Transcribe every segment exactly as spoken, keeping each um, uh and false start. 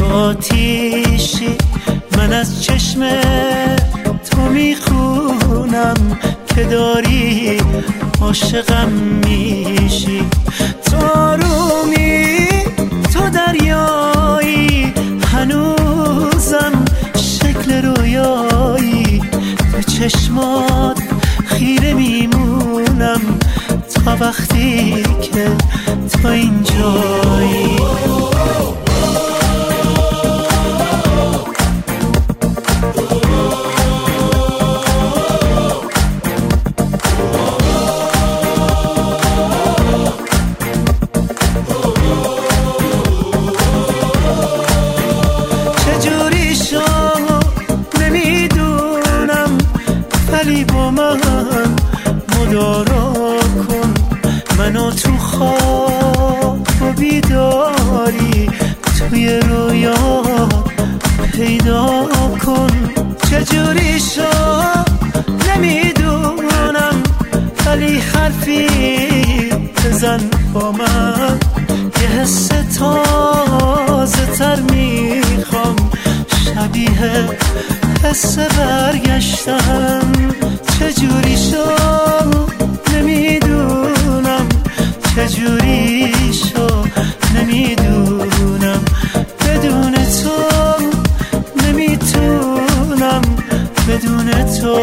آتیشی من از چشم تو میخونم که داری عاشقم میشی. تو رومی تو دریایی هنوزم شکل رویایی، به چشمات خیره میمونم تا وقتی که تو اینجایی. چجوری شد نمیدونم، ولی با من مدارا کن، منو تو خواب و بیداری توی رویا پیدا کن. چجوری شد نمیدونم، ولی حرفی بزن با من، یه حس تازه تر میخوام، شبیه حس برگشتن. چجوری شد نمیدونم، چجوری شد نمیدونم، بدون تو نمیتونم، بدون تو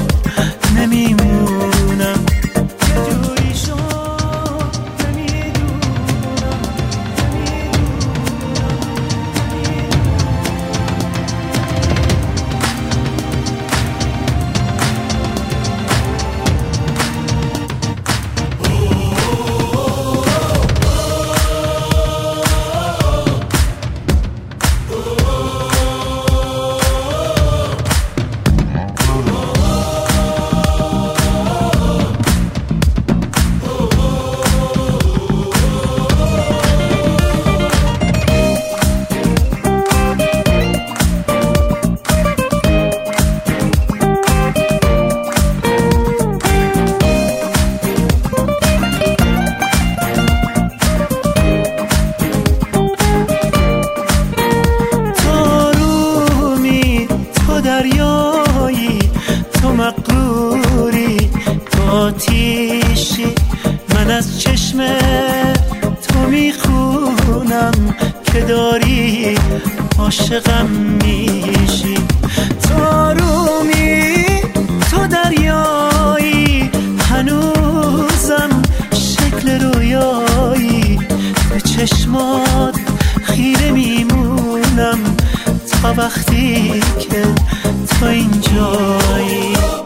نمیمونم. چجوری شد نمیدونم، دریایی تو مغروری، تو آتیشی من از چشم تو میخونم که داری عاشقم میشی. تو رومی تو دریایی هنوزم شکل رویایی، به چشمات خیره میمونم تا وقتی که تو اینجایی.